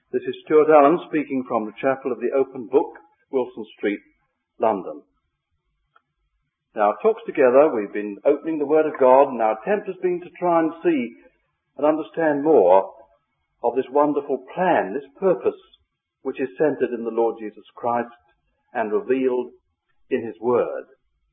This is Stuart Allen speaking from the Chapel of the Open Book, Wilson Street, London. Now, our talks together, we've been opening the Word of God, and our attempt has been to try and see and understand more of this wonderful plan, this purpose, which is centered in the Lord Jesus Christ and revealed in His Word.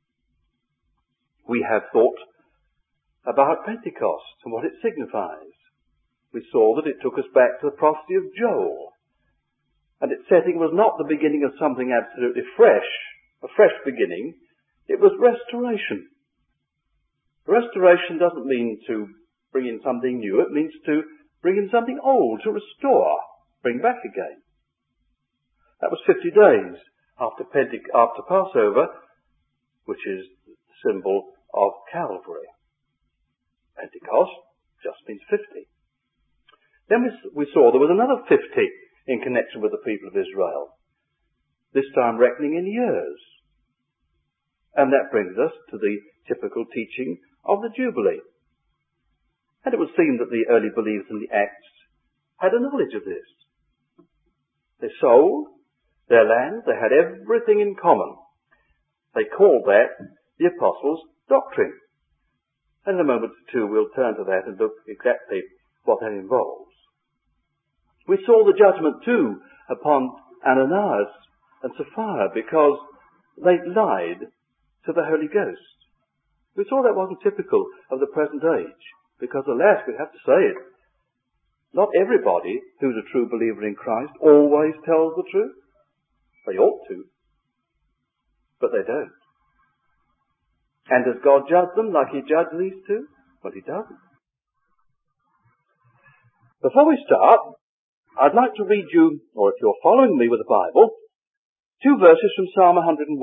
We have thought about Pentecost and what it signifies. We saw that it took us back to the prophecy of Joel, and its setting was not the beginning of something absolutely fresh, a fresh beginning. It was restoration. Restoration doesn't mean to bring in something new. It means to bring in something old, to restore, bring back again. That was 50 days after Passover, which is the symbol of Calvary. Pentecost just means 50. Then we saw there was another 50 in connection with the people of Israel, this time reckoning in years. And that brings us to the typical teaching of the Jubilee. And it would seem that the early believers in the Acts had a knowledge of this. They sold their land, they had everything in common. They called that the Apostles' Doctrine. And in a moment or two we'll turn to that and look exactly what that involves. We saw the judgment too upon Ananias and Sapphira because they lied to the Holy Ghost. We saw that wasn't typical of the present age, because alas, we have to say it, not everybody who's a true believer in Christ always tells the truth. They ought to, but they don't. And does God judge them like He judged these two? Well, He doesn't. Before we start, I'd like to read you, or if you're following me with the Bible, 2 verses from Psalm 101.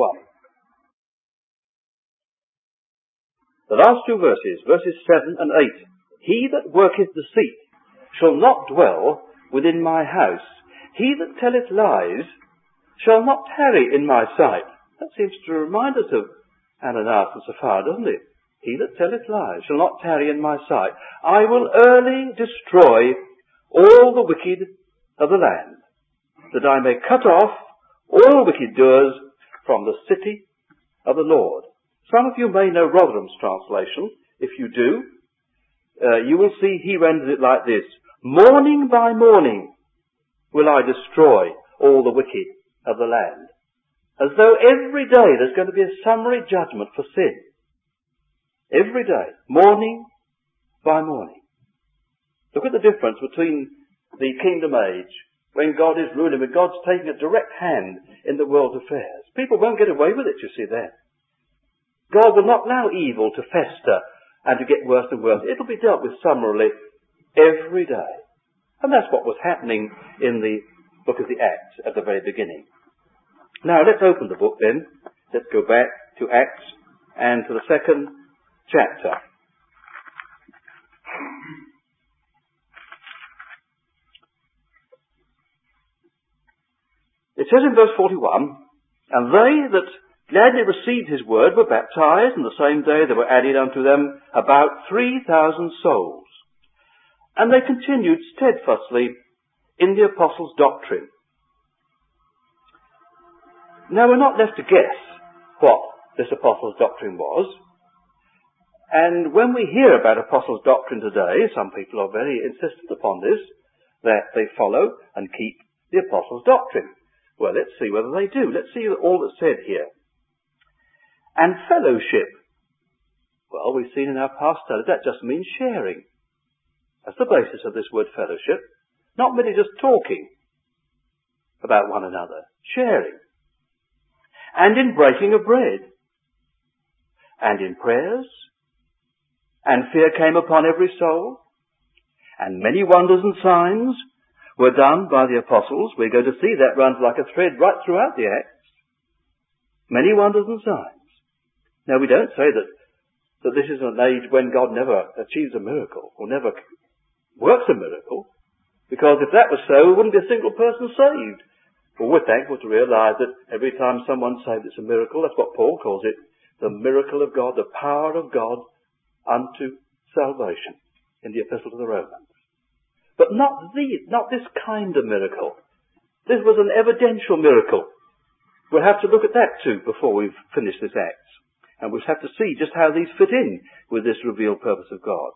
The last 2 verses, verses 7 and 8. He that worketh deceit shall not dwell within my house. He that telleth lies shall not tarry in my sight. That seems to remind us of Ananias and Sapphira, doesn't it? He that telleth lies shall not tarry in my sight. I will early destroy all the wicked of the land, that I may cut off all wicked doers from the city of the Lord. Some of you may know Rotherham's translation. If you do, you will see he renders it like this. Morning by morning will I destroy all the wicked of the land. As though every day there's going to be a summary judgment for sin. Every day. Morning by morning. Look at the difference between the kingdom age, when God is ruling, when God's taking a direct hand in the world's affairs. People won't get away with it, you see there. God will not allow evil to fester and to get worse and worse. It'll be dealt with summarily every day. And that's what was happening in the book of the Acts at the very beginning. Now let's open the book then. Let's go back to Acts and to the 2nd chapter. It says in verse 41, and they that gladly received his word were baptized, and the same day there were added unto them about 3,000 souls. And they continued steadfastly in the apostles' doctrine. Now we're not left to guess what this apostles' doctrine was. And when we hear about apostles' doctrine today, some people are very insistent upon this, that they follow and keep the apostles' doctrine. Well, let's see whether they do. Let's see all that's said here. And fellowship. Well, we've seen in our past studies that just means sharing. That's the basis of this word fellowship. Not merely just talking about one another. Sharing. And in breaking of bread. And in prayers. And fear came upon every soul. And many wonders and signs were done by the apostles. We're going to see that runs like a thread right throughout the Acts. Many wonders and signs. Now, we don't say that this is an age when God never achieves a miracle or never works a miracle, because if that was so, there wouldn't be a single person saved. Well, we're thankful to realize that every time someone's saved, it's a miracle. That's what Paul calls it, the miracle of God, the power of God unto salvation in the Epistle to the Romans. But not this kind of miracle. This was an evidential miracle. We'll have to look at that too before we've finished this Acts. And we'll have to see just how these fit in with this revealed purpose of God.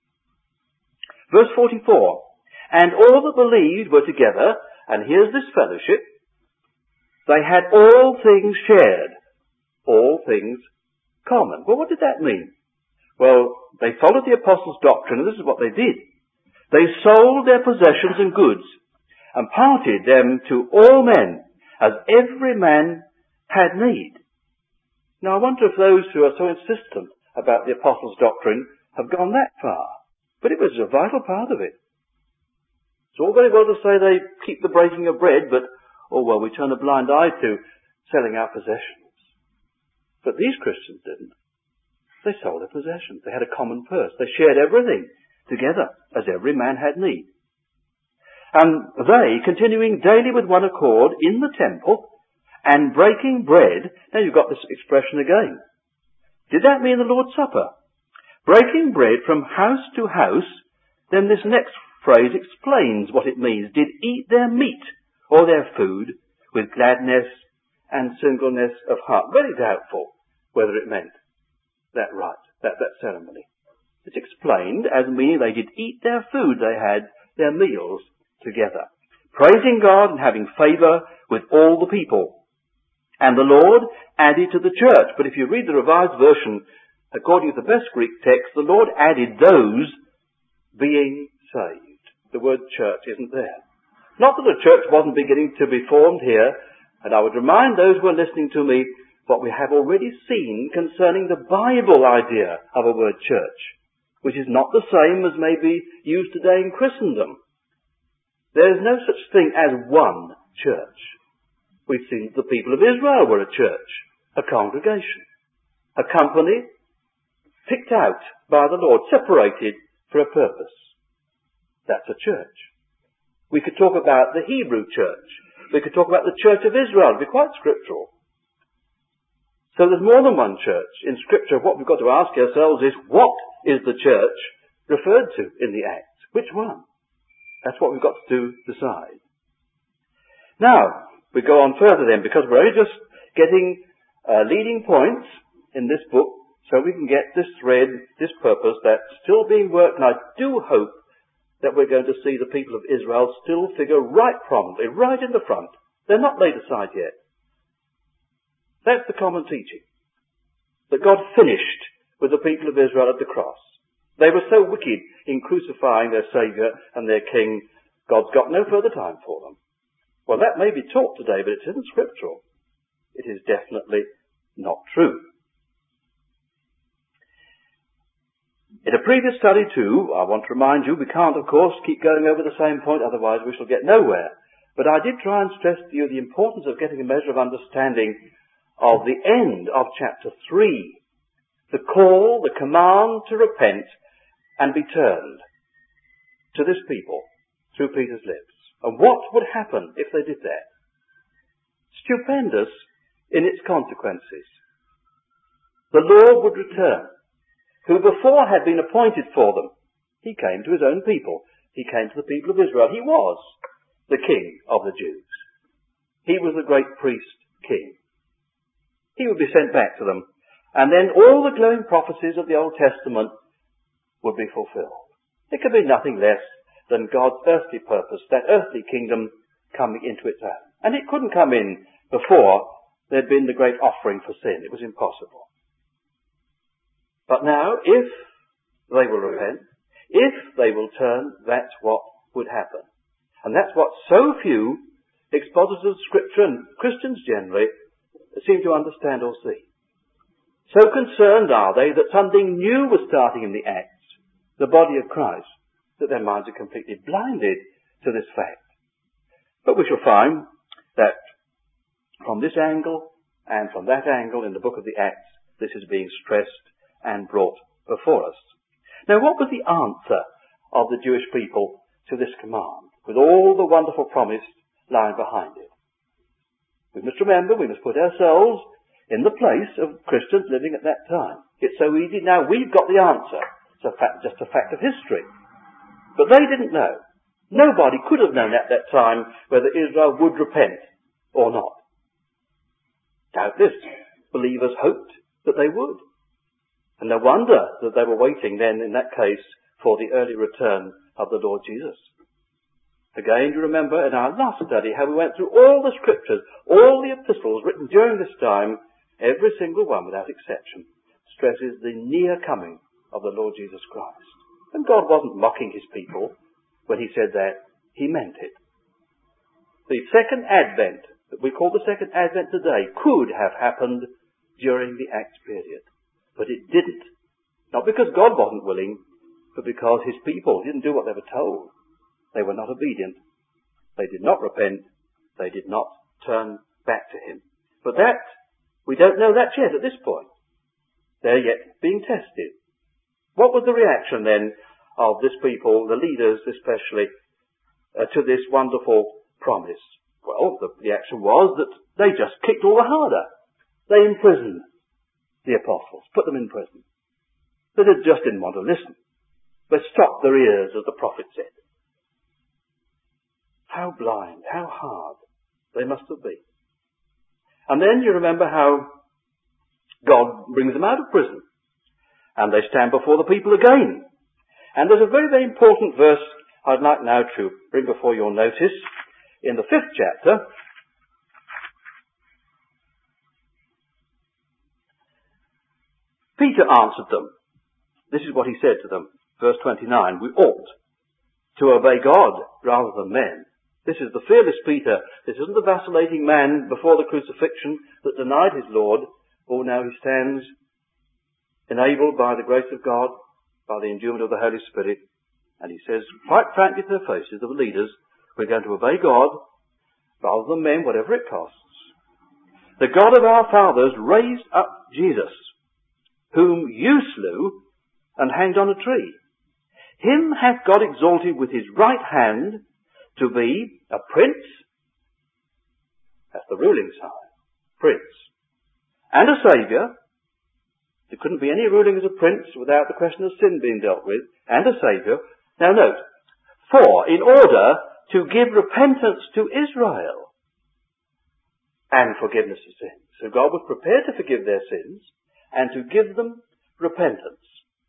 Verse 44. And all that believed were together, and here's this fellowship. They had all things shared. All things common. Well, what did that mean? Well, they followed the apostles' doctrine, and this is what they did. They sold their possessions and goods, and parted them to all men, as every man had need. Now, I wonder if those who are so insistent about the apostles' doctrine have gone that far. But it was a vital part of it. It's all very well to say they keep the breaking of bread, but, oh well, we turn a blind eye to selling our possessions. But these Christians didn't. They sold their possessions. They had a common purse. They shared everything together, as every man had need. And they, continuing daily with one accord in the temple, and breaking bread. Now you've got this expression again. Did that mean the Lord's Supper? Breaking bread from house to house, then this next phrase explains what it means. Did eat their meat or their food with gladness and singleness of heart. Very doubtful whether it meant that rite, that ceremony. It's explained as meaning they did eat their food, they had their meals together, praising God and having favour with all the people. And the Lord added to the church. But if you read the Revised Version, according to the best Greek text, the Lord added those being saved. The word church isn't there. Not that the church wasn't beginning to be formed here, and I would remind those who are listening to me what we have already seen concerning the Bible idea of a word church, which is not the same as may be used today in Christendom. There is no such thing as one church. We've seen that the people of Israel were a church, a congregation, a company picked out by the Lord, separated for a purpose. That's a church. We could talk about the Hebrew church. We could talk about the church of Israel. It'd be quite scriptural. So there's more than one church. In Scripture, what we've got to ask ourselves is, what is the church referred to in the Acts? Which one? That's what we've got to decide. Now, we go on further then, because we're only just getting leading points in this book, so we can get this thread, this purpose that's still being worked, and I do hope that we're going to see the people of Israel still figure right prominently, right in the front. They're not laid aside yet. That's the common teaching. That God finished with the people of Israel at the cross. They were so wicked in crucifying their Saviour and their King, God's got no further time for them. Well, that may be taught today, but it isn't scriptural. It is definitely not true. In a previous study too, I want to remind you, we can't of course keep going over the same point, otherwise we shall get nowhere. But I did try and stress to you the importance of getting a measure of understanding of the end of chapter 3. The call, the command to repent and be turned to this people through Peter's lips. And what would happen if they did that? Stupendous in its consequences. The Lord would return, who before had been appointed for them. He came to his own people. He came to the people of Israel. He was the King of the Jews. He was the great priest king. He would be sent back to them. And then all the glowing prophecies of the Old Testament would be fulfilled. There could be nothing less than God's earthly purpose, that earthly kingdom coming into its own. And it couldn't come in before there'd been the great offering for sin. It was impossible. But now, if they will repent, if they will turn, that's what would happen. And that's what so few expositors of Scripture and Christians generally seem to understand or see. So concerned are they that something new was starting in the Acts, the body of Christ, that their minds are completely blinded to this fact. But we shall find that from this angle and from that angle in the book of the Acts, this is being stressed and brought before us. Now, what was the answer of the Jewish people to this command, with all the wonderful promise lying behind it? We must remember, we must put ourselves in the place of Christians living at that time. It's so easy now, we've got the answer. It's just a fact of history. But they didn't know. Nobody could have known at that time whether Israel would repent or not. Doubtless, believers hoped that they would. And no wonder that they were waiting then, in that case, for the early return of the Lord Jesus. Again, you remember in our last study how we went through all the scriptures, all the epistles written during this time, every single one without exception stresses the near coming of the Lord Jesus Christ. And God wasn't mocking his people when he said that. He meant it. The second advent, that we call the second advent today, could have happened during the Acts period. But it didn't. Not because God wasn't willing, but because his people didn't do what they were told. They were not obedient. They did not repent. They did not turn back to him. But that, we don't know that yet at this point. They're yet being tested. What was the reaction then of this people, the leaders especially, to this wonderful promise? Well, the reaction was that they just kicked all the harder. They imprisoned the apostles, put them in prison. They just didn't want to listen. They stopped their ears, as the prophet said. How blind, how hard they must have been. And then you remember how God brings them out of prison. And they stand before the people again. And there's a very, very important verse I'd like now to bring before your notice. In the 5th chapter, Peter answered them. This is what he said to them. Verse 29, we ought to obey God rather than men. This is the fearless Peter. This isn't the vacillating man before the crucifixion that denied his Lord. Oh, now he stands enabled by the grace of God, by the endowment of the Holy Spirit, and he says quite frankly to their faces, the leaders, we're going to obey God rather than men, whatever it costs. The God of our fathers raised up Jesus, whom you slew and hanged on a tree. Him hath God exalted with his right hand to be a prince, that's the ruling side, prince, and a saviour. There couldn't be any ruling as a prince without the question of sin being dealt with, and a saviour. Now note, for in order to give repentance to Israel and forgiveness of sins. So God was prepared to forgive their sins and to give them repentance.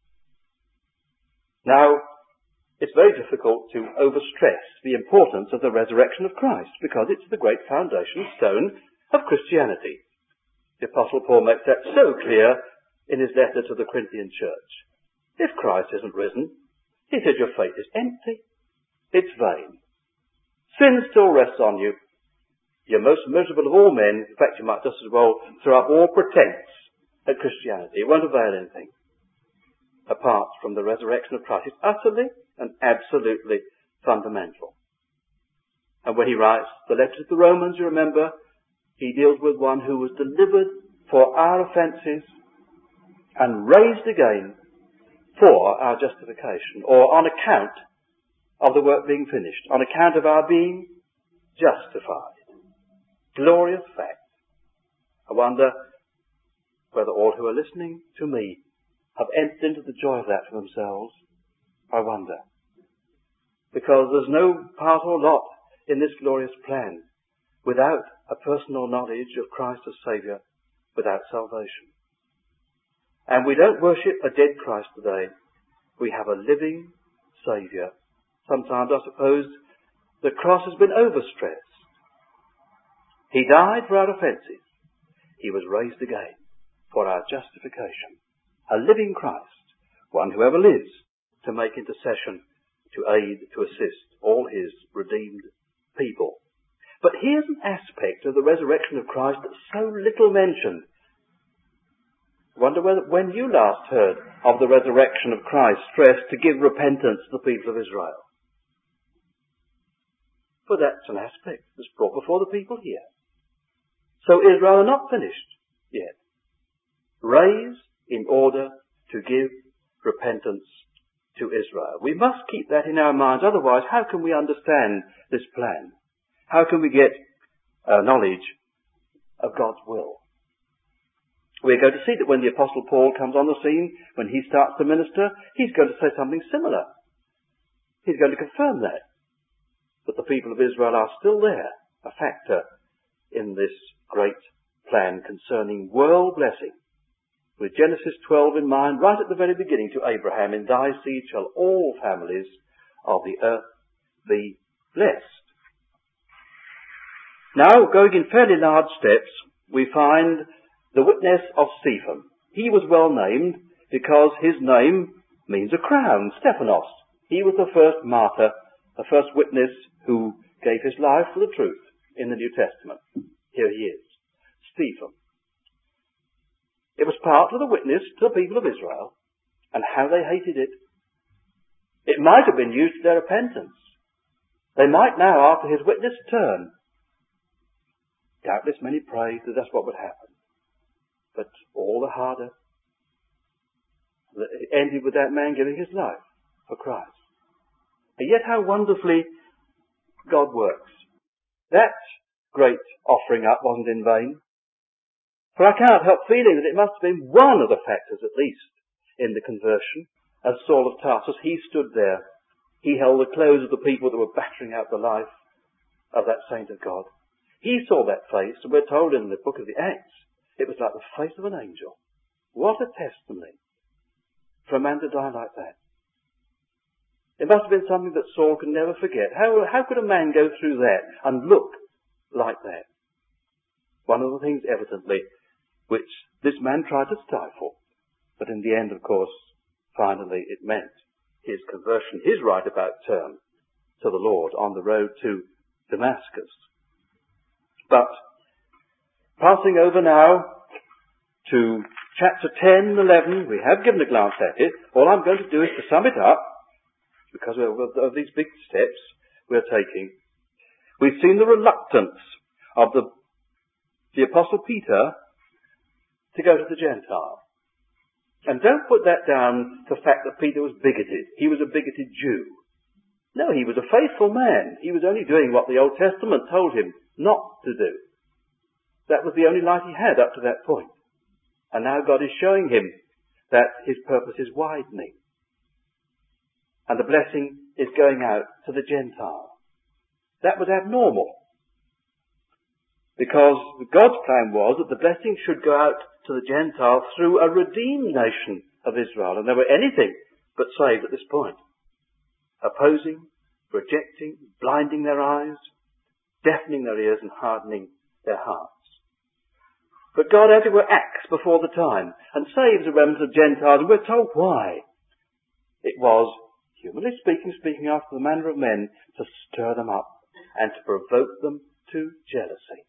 Now, it's very difficult to overstress the importance of the resurrection of Christ because it's the great foundation stone of Christianity. The Apostle Paul makes that so clear in his letter to the Corinthian church. If Christ isn't risen, he says your faith is empty. It's vain. Sin still rests on you. You're most miserable of all men. In fact, you might just as well throw up all pretense at Christianity. It won't avail anything apart from the resurrection of Christ. It's utterly and absolutely fundamental. And when he writes the letter to the Romans, you remember, he deals with one who was delivered for our offences and raised again for our justification, or on account of the work being finished, on account of our being justified. Glorious fact. I wonder whether all who are listening to me have entered into the joy of that for themselves. I wonder. Because there's no part or lot in this glorious plan without a personal knowledge of Christ as Saviour, without salvation. And we don't worship a dead Christ today. We have a living Saviour. Sometimes, I suppose, the cross has been overstressed. He died for our offences. He was raised again for our justification. A living Christ, one who ever lives to make intercession, to aid, to assist all his redeemed people. But here's an aspect of the resurrection of Christ that's so little mentioned. I wonder when you last heard of the resurrection of Christ stressed to give repentance to the people of Israel. For that's an aspect that's brought before the people here. So Israel are not finished yet. Raised in order to give repentance to Israel. We must keep that in our minds, otherwise how can we understand this plan? How can we get knowledge of God's will? We're going to see that when the Apostle Paul comes on the scene, when he starts to minister, he's going to say something similar. He's going to confirm that. the people of Israel are still there, a factor in this great plan concerning world blessing, with Genesis 12 in mind right at the very beginning to Abraham, in thy seed shall all families of the earth be blessed. Now, going in fairly large steps, we find the witness of Stephen. He was well named because his name means a crown, Stephanos. He was the first martyr, the first witness who gave his life for the truth in the New Testament. Here he is, Stephen. It was part of the witness to the people of Israel and how they hated it. It might have been used to their repentance. They might now, after his witness, turn. Doubtless many prayed that that's what would happen. But all the harder. It ended with that man giving his life for Christ. And yet how wonderfully God works. That great offering up wasn't in vain. For I cannot help feeling that it must have been one of the factors, at least, in the conversion. As Saul of Tarsus, he stood there. He held the clothes of the people that were battering out the life of that saint of God. He saw that face, and we're told in the book of the Acts, it was like the face of an angel. What a testimony for a man to die like that. It must have been something that Saul could never forget. How could a man go through that and look like that? One of the things, evidently, which this man tried to stifle, but in the end, of course, finally it meant his conversion, his right about turn to the Lord on the road to Damascus. But passing over now to chapter 10 and 11, we have given a glance at it. All I'm going to do is to sum it up, because of these big steps we're taking. We've seen the reluctance of the Apostle Peter to go to the Gentile. And don't put that down to the fact that Peter was bigoted. He was a bigoted Jew. No, he was a faithful man. He was only doing what the Old Testament told him not to do. That was the only light he had up to that point. And now God is showing him that his purpose is widening. And the blessing is going out to the Gentile. That was abnormal. Because God's plan was that the blessing should go out to the Gentile through a redeemed nation of Israel. And they were anything but saved at this point. Opposing, rejecting, blinding their eyes, deafening their ears and hardening their hearts. But God, as it were, acts before the time and saves a remnant of Gentiles, and we're told why. It was, humanly speaking after the manner of men, to stir them up and to provoke them to jealousy.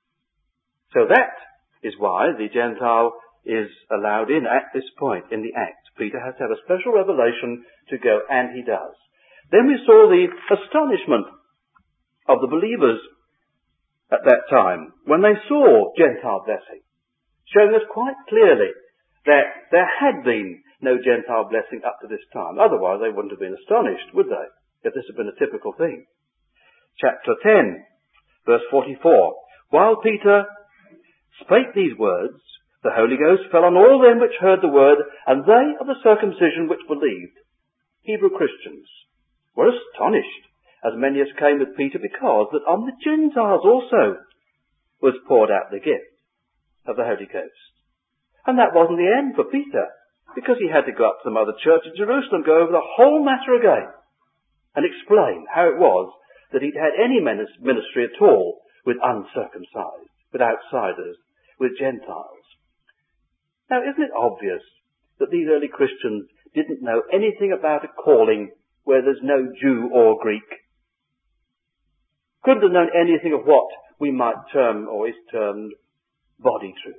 So that is why the Gentile is allowed in at this point in the Act. Peter has to have a special revelation to go, and he does. Then we saw the astonishment of the believers at that time when they saw Gentile blessing, showing us quite clearly that there had been no Gentile blessing up to this time. Otherwise they wouldn't have been astonished, would they, if this had been a typical thing. Chapter 10, verse 44. While Peter spake these words, the Holy Ghost fell on all them which heard the word, and they of the circumcision which believed, Hebrew Christians, were astonished, as many as came with Peter, because that on the Gentiles also was poured out the gift of the Holy Ghost. And that wasn't the end for Peter, because he had to go up to some other church in Jerusalem, go over the whole matter again, and explain how it was that he'd had any ministry at all with uncircumcised, with outsiders, with Gentiles. Now, isn't it obvious that these early Christians didn't know anything about a calling where there's no Jew or Greek? Couldn't have known anything of what we might term, or is termed, body truth.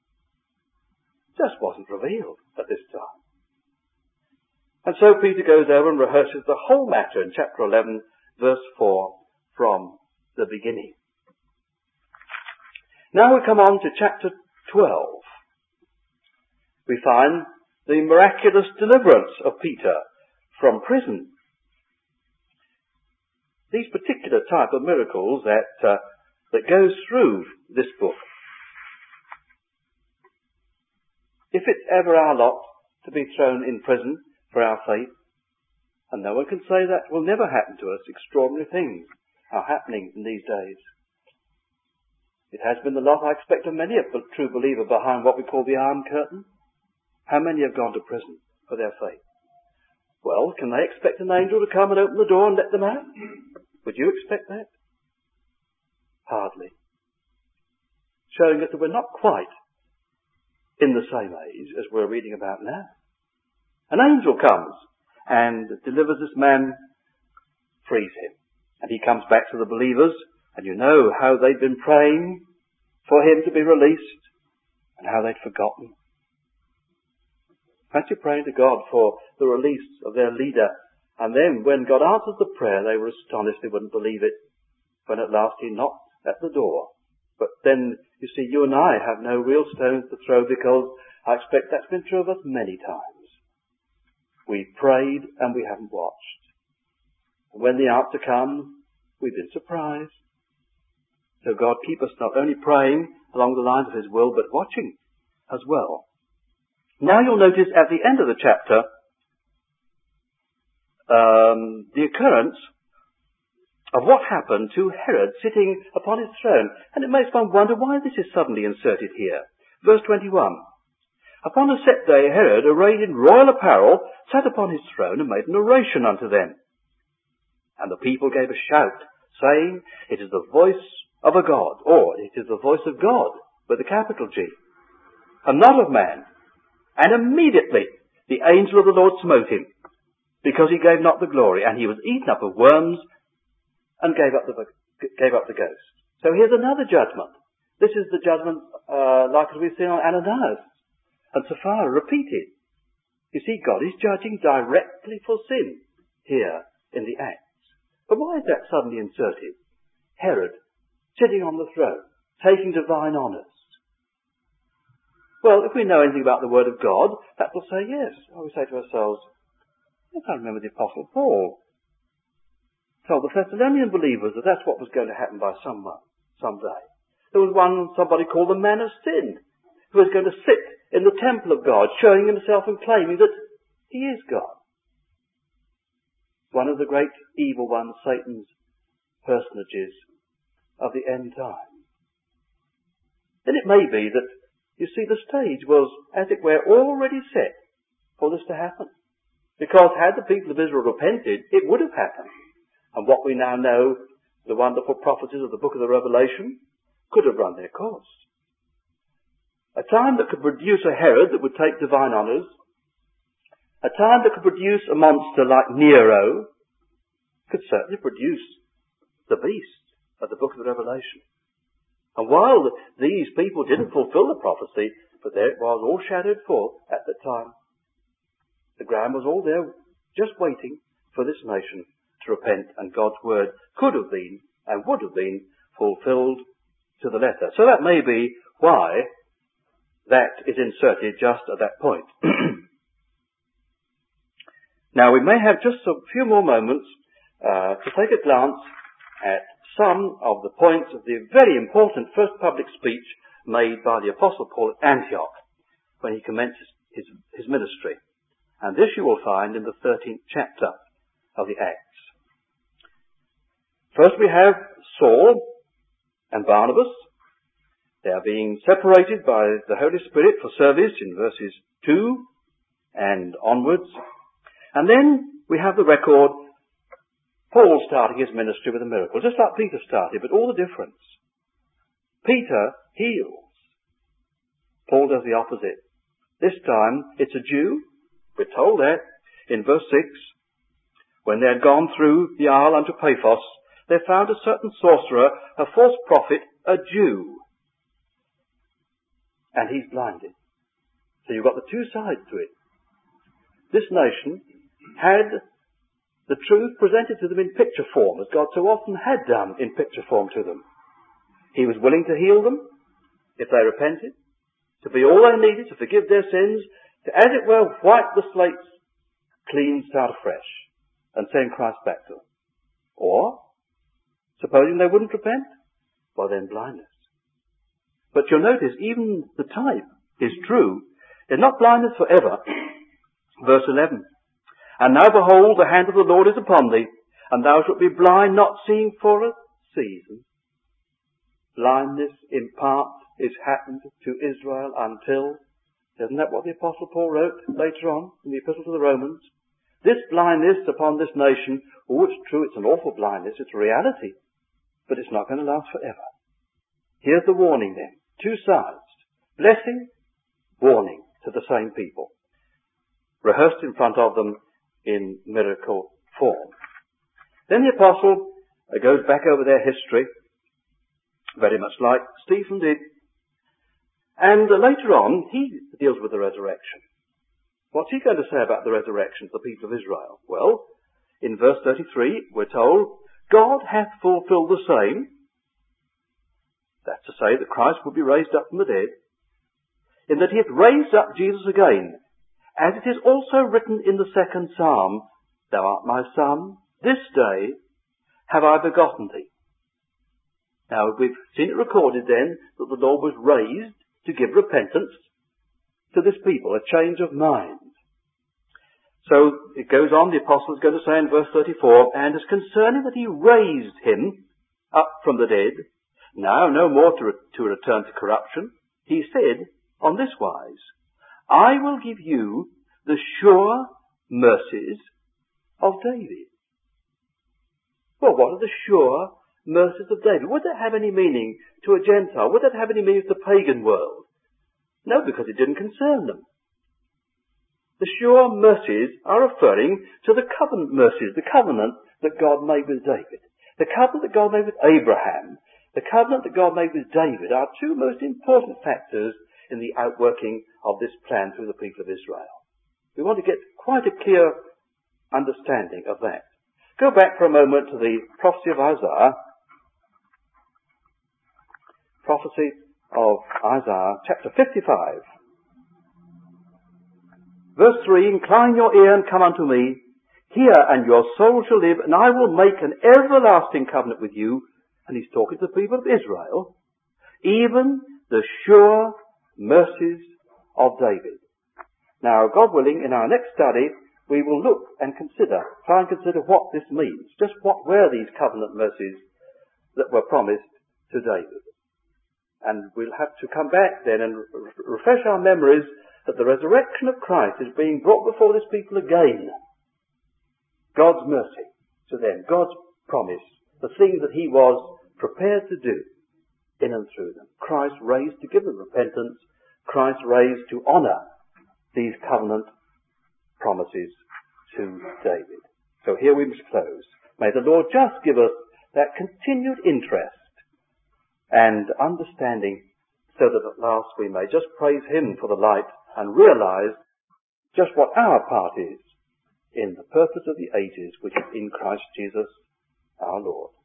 Just wasn't revealed at this time. And so Peter goes over and rehearses the whole matter in chapter 11, verse 4, from the beginning. Now we come on to chapter 12. We find the miraculous deliverance of Peter from prison. These particular type of miracles that goes through this book. If it's ever our lot to be thrown in prison for our faith, and no one can say that will never happen to us, extraordinary things are happening in these days. It has been the lot, I expect, of many a true believer behind what we call the Iron Curtain. How many have gone to prison for their faith? Well, can they expect an angel to come and open the door and let them out? Would you expect that? Hardly. Showing us that we're not quite in the same age as we're reading about now. An angel comes and delivers this man, frees him. And he comes back to the believers, and you know how they'd been praying for him to be released and how they'd forgotten. Fancy praying to God for the release of their leader, and then when God answered the prayer, they were astonished, they wouldn't believe it, when at last he knocked at the door. But then, you see, you and I have no real stones to throw, because I expect that's been true of us many times. We've prayed and we haven't watched. And when the answer comes, we've been surprised. So God keep us not only praying along the lines of His will, but watching as well. Now you'll notice at the end of the chapter, the occurrence of what happened to Herod sitting upon his throne. And it makes one wonder why this is suddenly inserted here. Verse 21. Upon a set day, Herod, arrayed in royal apparel, sat upon his throne and made an oration unto them. And the people gave a shout, saying, It is the voice of a God, or it is the voice of God, with a capital G, and not of man. And immediately the angel of the Lord smote him, because he gave not the glory, and he was eaten up of worms, and gave up the ghost. So here's another judgment. This is the judgment like as we've seen on Ananias and Sapphira, repeated. You see, God is judging directly for sin here in the Acts. But why is that suddenly inserted? Herod, sitting on the throne, taking divine honours. Well, if we know anything about the Word of God, that will say yes. Or we say to ourselves, yes, I remember the Apostle Paul told the Thessalonian believers that that's what was going to happen by someone, someday. There was somebody called the man of sin, who was going to sit in the temple of God, showing himself and claiming that he is God. One of the great evil ones, Satan's personages of the end time. Then it may be that, you see, the stage was, as it were, already set for this to happen. Because had the people of Israel repented, it would have happened. And what we now know, the wonderful prophecies of the book of the Revelation, could have run their course. A time that could produce a Herod that would take divine honours, a time that could produce a monster like Nero, could certainly produce the beast of the book of the Revelation. And while these people didn't fulfill the prophecy, but there it was, all shadowed forth at the time. The ground was all there, just waiting for this nation to repent, and God's word could have been and would have been fulfilled to the letter. So that may be why that is inserted just at that point. Now we may have just a few more moments to take a glance at some of the points of the very important first public speech made by the Apostle Paul at Antioch when he commences his ministry. And this you will find in the 13th chapter of the Acts. First we have Saul and Barnabas. They are being separated by the Holy Spirit for service in verses 2 and onwards. And then we have the record, Paul starting his ministry with a miracle, just like Peter started, but all the difference. Peter heals. Paul does the opposite. This time it's a Jew. We're told that in verse 6. When they had gone through the isle unto Paphos, they found a certain sorcerer, a false prophet, a Jew. And he's blinded. So you've got the two sides to it. This nation had the truth presented to them in picture form, as God so often had done in picture form to them. He was willing to heal them if they repented, to be all they needed, to forgive their sins, to, as it were, wipe the slates clean, start afresh, and send Christ back to them. Or, supposing they wouldn't repent, well then blindness. But you'll notice even the type is true. They're not blindness forever. Verse 11. And now behold, the hand of the Lord is upon thee, and thou shalt be blind, not seeing for a season. Blindness in part is happened to Israel until, isn't that what the Apostle Paul wrote later on in the Epistle to the Romans? This blindness upon this nation, oh, it's true, it's an awful blindness, it's a reality, but it's not going to last forever. Here's the warning then. Two sides. Blessing, warning to the same people. Rehearsed in front of them in miracle form. Then the Apostle goes back over their history, very much like Stephen did. And later on, he deals with the resurrection. What's he going to say about the resurrection of the people of Israel? Well, in verse 33, we're told, God hath fulfilled the same. That's to say that Christ will be raised up from the dead, in that he hath raised up Jesus again, as it is also written in the second psalm, Thou art my son, this day have I begotten thee. Now, we've seen it recorded then that the Lord was raised to give repentance to this people, a change of mind. So it goes on, the apostle is going to say in verse 34, and as concerning that he raised him up from the dead, now no more to return to corruption, he said on this wise, I will give you the sure mercies of David. Well, what are the sure mercies of David? Would that have any meaning to a Gentile? Would that have any meaning to the pagan world? No, because it didn't concern them. The sure mercies are referring to the covenant mercies, the covenant that God made with David. The covenant that God made with Abraham, the covenant that God made with David are two most important factors in the outworking of this plan through the people of Israel. We want to get quite a clear understanding of that. Go back for a moment to the prophecy of Isaiah. Prophecy of Isaiah, chapter 55. Verse 3, Incline your ear and come unto me. Hear, and your soul shall live, and I will make an everlasting covenant with you. And he's talking to the people of Israel. Even the sure mercies of David. Now, God willing, in our next study, we will look and try and consider what this means. Just what were these covenant mercies that were promised to David? And we'll have to come back then and refresh our memories that the resurrection of Christ is being brought before this people again. God's mercy to them, God's promise, the things that he was prepared to do in and through them. Christ raised to give them repentance, Christ raised to honour these covenant promises to David. So here we must close. May the Lord just give us that continued interest and understanding so that at last we may just praise him for the light and realize just what our part is in the purpose of the ages which is in Christ Jesus our Lord.